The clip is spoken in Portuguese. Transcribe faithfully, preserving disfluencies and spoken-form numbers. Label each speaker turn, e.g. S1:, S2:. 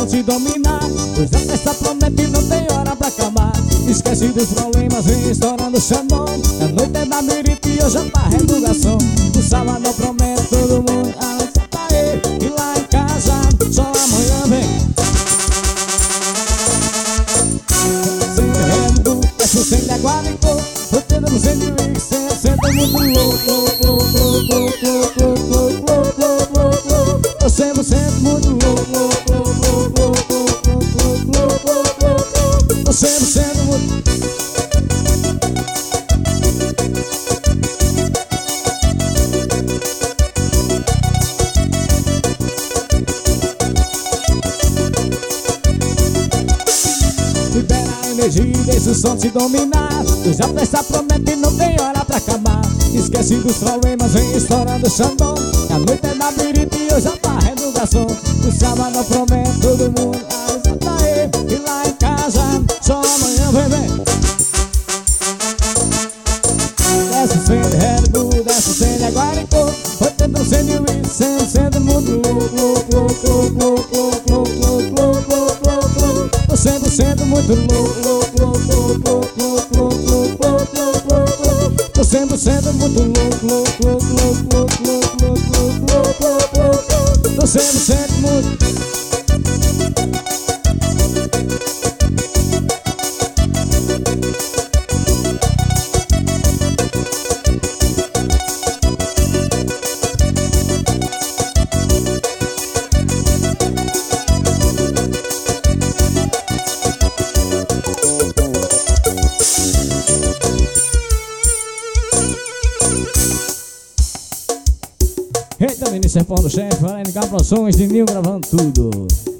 S1: som te dominar, pois a festa promete e não tem hora pra acabar. Esquece dos problemas, vem estourando o xandão. A noite é da birita e hoje é pra redugação. O sábado promete todo mundo a noite tá aí. E lá em casa, só amanhã vem. Sem terreno, peço sem de Aguaricô. Roteiro no cem de Wix, cem a cem é muito louco, louco, louco, louco, louco, louco, louco, louco. Tô cem por cento muito louco, louco, louco, louco, louco, louco, louco. Tô cem por cento muito. Libera a energia e deixa o som te dominar, pois a festa promete e não tem hora pra acabar. Esquece dos problemas, vem estourando o xandão. A noite é da birita e hoje é pra redugação. O sábado promete todo mundo a noite tá aí. E lá em casa, só amanhã vem, vem. Desce o cem de Red Bull, desce o cem de Aguaricô. Roteiro no cem de Wix, cem a cem é muito louco, louco, louco, louco, louco, louco, louco, louco. Tô cem por cento muito louco, louco, louco, louco, louco, louco, louco, louco. Tô cem por cento muito louco, louco, louco, louco, louco, louco, louco, louco. Tô cem por cento muito. Eita, Vinícius Paulo Chefe, N K Produções de Nil gravando tudo.